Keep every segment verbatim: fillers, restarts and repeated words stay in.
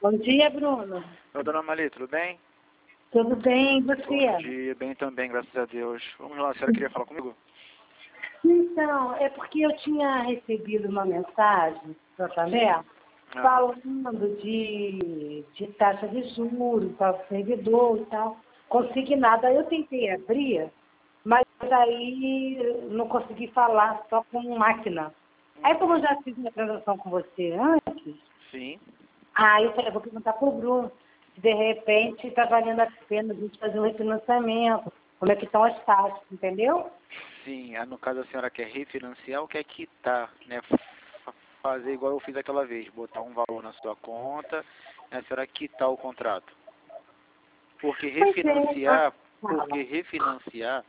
Bom dia, Bruno. Oi, dona Mali, tudo bem? Tudo bem, e você? Bom dia, bem também, graças a Deus. Vamos lá, a senhora queria falar comigo? Então, é porque eu tinha recebido uma mensagem do Santander Ah, falando de, de taxa de juros, tal, servidor e tal, consignado. Aí eu tentei abrir, mas aí não consegui falar só com máquina. Aí como eu já fiz uma transação com você antes, sim. aí eu falei, vou perguntar pro Bruno se de repente está valendo a pena a gente fazer um refinanciamento, como é que estão as taxas, entendeu? Sim, ah, no caso a senhora quer refinanciar ou quer quitar, né? Fa- Fazer igual eu fiz aquela vez, botar um valor na sua conta e a senhora quitar o contrato. Porque Pois é. refinanciar, Fala. porque refinanciar,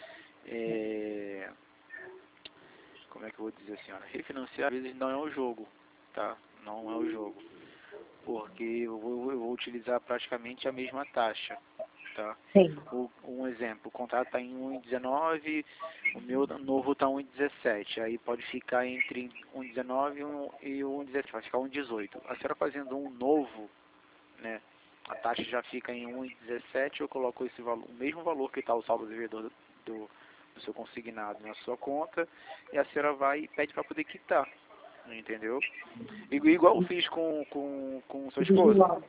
é... como é que eu vou dizer, senhora? Refinanciar às vezes não é o jogo, tá? Não é o jogo. Porque eu vou, eu vou utilizar praticamente a mesma taxa, tá? Sim. O, um exemplo, o contrato está em um vírgula dezenove, o meu novo está um vírgula dezessete, aí pode ficar entre um vírgula dezenove e um e um vírgula dezessete, vai ficar um vírgula dezoito. A senhora fazendo um novo, né, a taxa já fica em um vírgula dezessete, eu coloco esse valor, o mesmo valor que está o saldo devedor do, do, do seu consignado na sua conta, e a senhora vai e pede para poder quitar, entendeu? Igu- Igual eu fiz com, com, com sua esposa. Vigilante.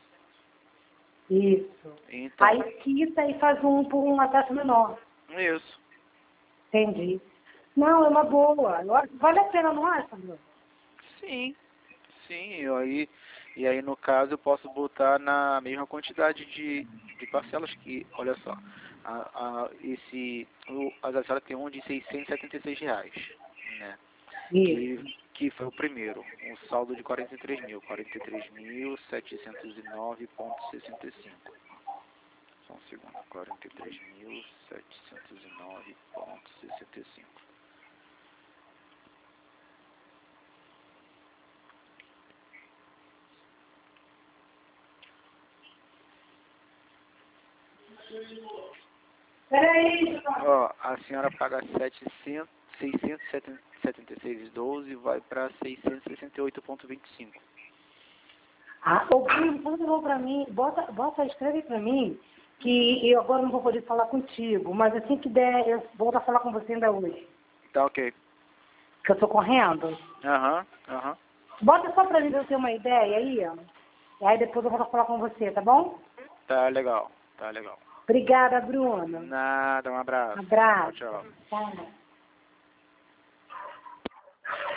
Isso. Então, Aí quita e faz um por uma taxa menor. isso. Entendi. Não, é uma boa. Eu acho- Vale a pena, não acha, Bruno? Sim, sim, e aí, e aí no caso eu posso botar na mesma quantidade de, de parcelas que, olha só, a, a, esse, o, a senhora tem um de seiscentos e setenta e seis reais, né, que, Isso. que foi o primeiro, um saldo de quarenta e três mil, quarenta e três mil setecentos e nove vírgula sessenta e cinco. Só um segundo, quarenta e três mil setecentos e nove vírgula sessenta e cinco. Peraí, Ó, a senhora paga setecentos, seiscentos e setenta e seis vírgula doze e vai para seiscentos e sessenta e oito vírgula vinte e cinco. ah, ô Bruno, faz um favor pra mim, bota, bota, escreve pra mim, que eu agora não vou poder falar contigo, mas assim que der, eu volto a falar com você ainda hoje, Tá ok. que eu tô correndo. Aham, aham. Bota só pra mim eu ter uma ideia aí, ó. E aí depois eu volto a falar com você, tá bom? Tá legal, tá legal. Obrigada, Bruno. Nada, um abraço. Tchau, Abraço. tchau. Tchau.